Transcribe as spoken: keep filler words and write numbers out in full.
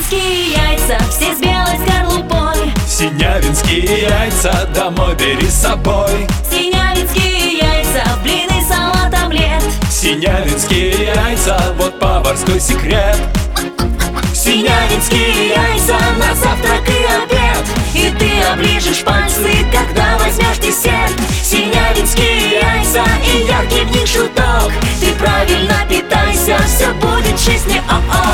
Синявинские яйца, все с белой скорлупой. Синявинские яйца домой бери с собой. Синявинские яйца, в блины, салат, омлет. Синявинские яйца, вот поварской секрет. Синявинские яйца на завтрак и обед, и ты оближешь пальцы, когда возьмешь десерт. Синявинские яйца и яркий в них шуток. Ты правильно питайся, все будет в жизни, о-о.